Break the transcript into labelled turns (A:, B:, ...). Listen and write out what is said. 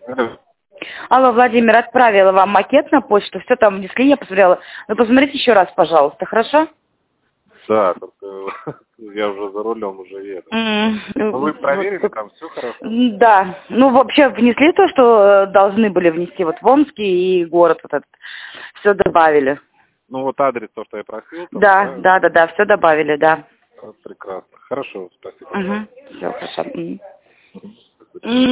A: Алло, Владимир, отправила вам макет на почту, все там внесли, я посмотрела. Ну, посмотрите еще раз, пожалуйста, хорошо?
B: Да, только я уже за рулем уже еду. Ну, вы проверили, вот, там все хорошо?
A: Да, ну вообще внесли то, что должны были внести, вот в Омске и город вот этот, все добавили.
B: Ну вот адрес, то, что я просил. Там,
A: да, все добавили, да.
B: Прекрасно, хорошо, спасибо.
A: Все хорошо.